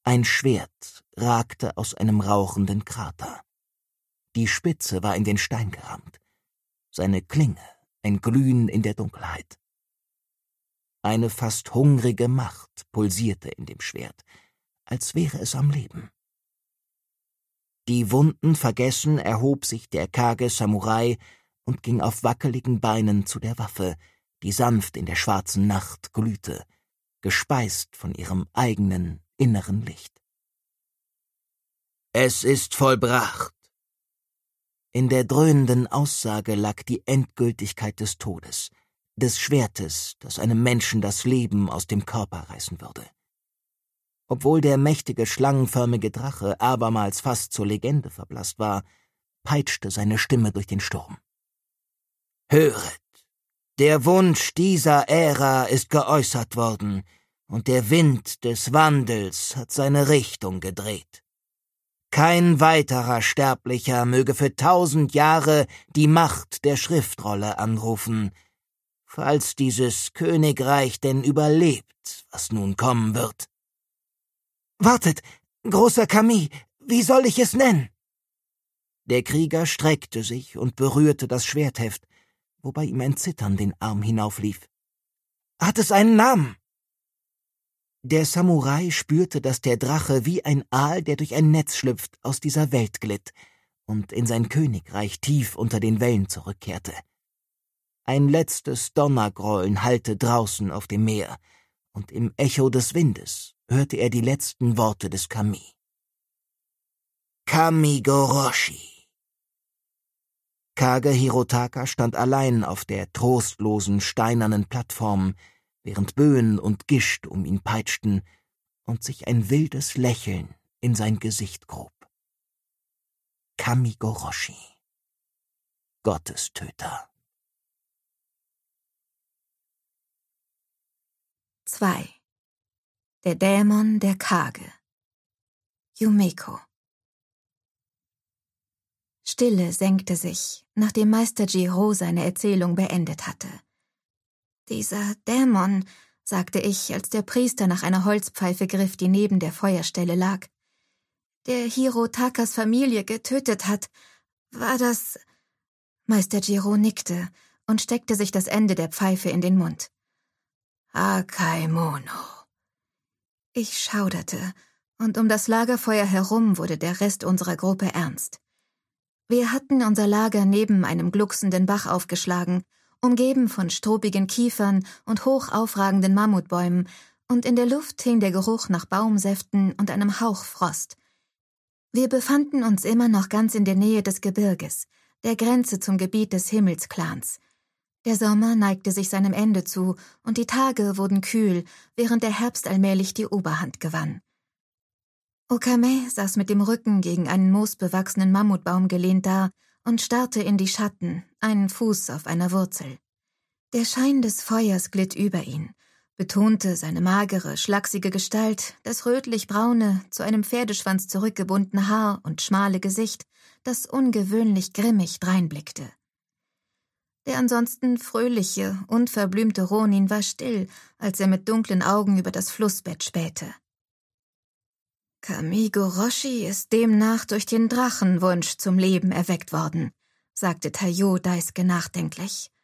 Ein Schwert ragte aus einem rauchenden Krater. Die Spitze war in den Stein gerammt. Seine Klinge ein Glühen in der Dunkelheit. Eine fast hungrige Macht pulsierte in dem Schwert, als wäre es am Leben. Die Wunden vergessen, erhob sich der karge Samurai und ging auf wackeligen Beinen zu der Waffe, die sanft in der schwarzen Nacht glühte, gespeist von ihrem eigenen inneren Licht. »Es ist vollbracht!« In der dröhnenden Aussage lag die Endgültigkeit des Todes, des Schwertes, das einem Menschen das Leben aus dem Körper reißen würde. Obwohl der mächtige, schlangenförmige Drache abermals fast zur Legende verblasst war, peitschte seine Stimme durch den Sturm. »Höret! Der Wunsch dieser Ära ist geäußert worden, und der Wind des Wandels hat seine Richtung gedreht. Kein weiterer Sterblicher möge für 1000 Jahre die Macht der Schriftrolle anrufen, falls dieses Königreich denn überlebt, was nun kommen wird.« »Wartet, großer Kami, wie soll ich es nennen?« Der Krieger streckte sich und berührte das Schwertheft, wobei ihm ein Zittern den Arm hinauflief. »Hat es einen Namen?« Der Samurai spürte, dass der Drache wie ein Aal, der durch ein Netz schlüpft, aus dieser Welt glitt und in sein Königreich tief unter den Wellen zurückkehrte. Ein letztes Donnergrollen hallte draußen auf dem Meer, und im Echo des Windes hörte er die letzten Worte des Kami. »Kamigoroshi!« Kage Hirotaka stand allein auf der trostlosen, steinernen Plattform, während Böen und Gischt um ihn peitschten und sich ein wildes Lächeln in sein Gesicht grub. Kamigoroshi, Gottestöter. 2. Der Dämon der Kage. Yumeko. Stille senkte sich, nachdem Meister Jiro seine Erzählung beendet hatte. »Dieser Dämon«, sagte ich, als der Priester nach einer Holzpfeife griff, die neben der Feuerstelle lag, »der Hirotakas Familie getötet hat, war das...« Meister Jiro nickte und steckte sich das Ende der Pfeife in den Mund. »Akaimono.« Ich schauderte, und um das Lagerfeuer herum wurde der Rest unserer Gruppe ernst. Wir hatten unser Lager neben einem glucksenden Bach aufgeschlagen, umgeben von struppigen Kiefern und hoch aufragenden Mammutbäumen, und in der Luft hing der Geruch nach Baumsäften und einem Hauch Frost. Wir befanden uns immer noch ganz in der Nähe des Gebirges, der Grenze zum Gebiet des Himmelsclans. Der Sommer neigte sich seinem Ende zu, und die Tage wurden kühl, während der Herbst allmählich die Oberhand gewann. Okame saß mit dem Rücken gegen einen moosbewachsenen Mammutbaum gelehnt da und starrte in die Schatten, einen Fuß auf einer Wurzel. Der Schein des Feuers glitt über ihn, betonte seine magere, schlachsige Gestalt, das rötlich-braune, zu einem Pferdeschwanz zurückgebundene Haar und schmale Gesicht, das ungewöhnlich grimmig dreinblickte. Der ansonsten fröhliche, unverblümte Ronin war still, als er mit dunklen Augen über das Flussbett spähte. »Kamigoroshi ist demnach durch den Drachenwunsch zum Leben erweckt worden«, sagte Taiyo Daisuke nachdenklich.